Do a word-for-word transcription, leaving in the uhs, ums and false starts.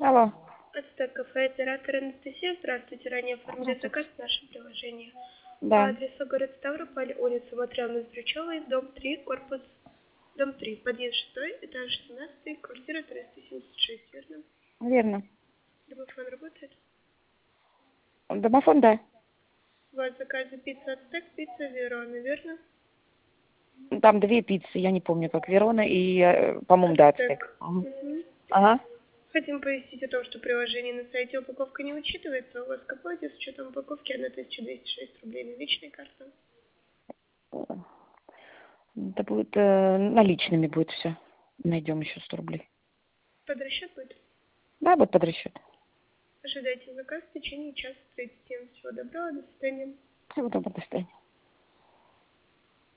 Алло. Ацтек кафе, оператор Анастасия. Здравствуйте. Ранее оформили Здравствуйте. заказ в нашем приложении. По Да. адресу город Ставрополь, улица Матрёны-Стручевой, дом три, корпус, дом три, подъезд шестой, этаж семнадцатый, квартира триста семьдесят шесть, верно? Верно. Домофон работает? Домофон, да. У вас заказы пицца Ацтек, пицца Верона, верно? Там две пиццы, я не помню, как Верона и, э, по-моему, да, Ацтек. Мгм. Угу. Ага. Хотим пояснить о том, что приложение на сайте упаковка не учитывается. У вас к оплате с учетом упаковки одна тысяча двести шесть рублей наличной карты. Это будет э, наличными будет все. Найдем еще сто рублей. Под расчет будет? Да, будет под расчет. Ожидайте заказ в течение часа тридцати. Всего доброго, до свидания. Всего доброго, до свидания.